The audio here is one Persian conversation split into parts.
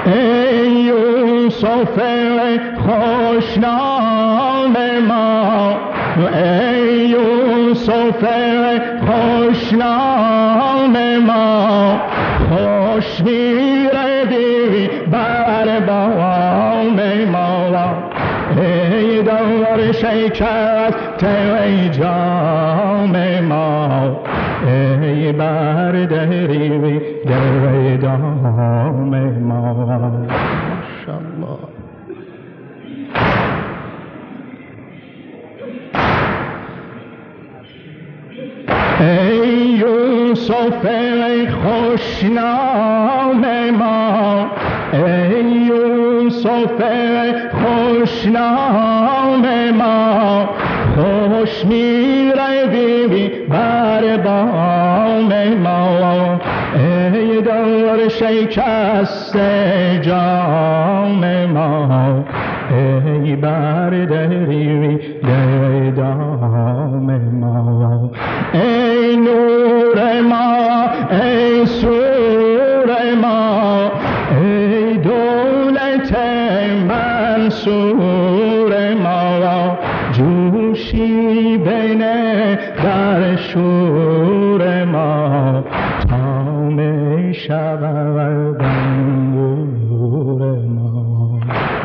ای یوسف خوشنام ما، ای یوسف خوشنام ما، خوش می‌روی بر بام ما. ای دور شکست ای جام ما، ای بردریوی در دام ما. ماشاءالله. ای یوسف خوشنام ما، ای یوسف خوشنام ما، خوش می‌روی بر بام ما. ای دور شکست جام ما، ای بردریوی در دام ما. ای نور ما، ای سور ما، ای دولت منصور ما، جوشی بنه در شور ما، تا می شود انگور ما.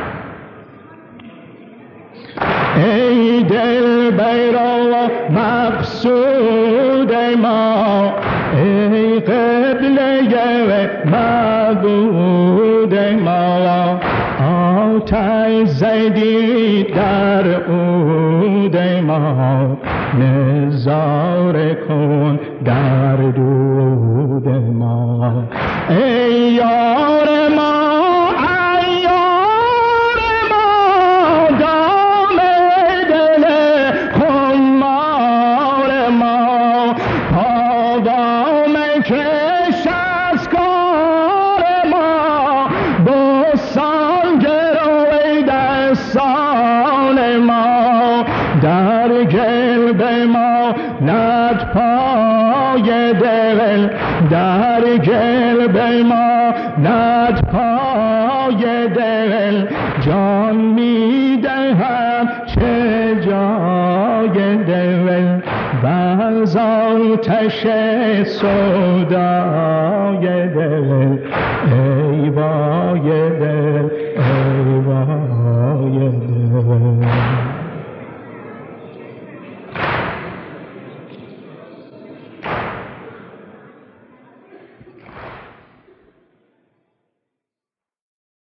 ای دل بیرا مقصود ما، ای قبله معبود ما، آتش زدی در عود ما، نظاره کن در دود ما. ای یار ما، ای یار ما، دام دل خمار ما، پاوام کش از کار ما، بسان گروی دستان ما، در قلب ما ند پای دل، در قلب ما ند پای دل، جان میدهم چه جای دل، باز آتش سودای دل.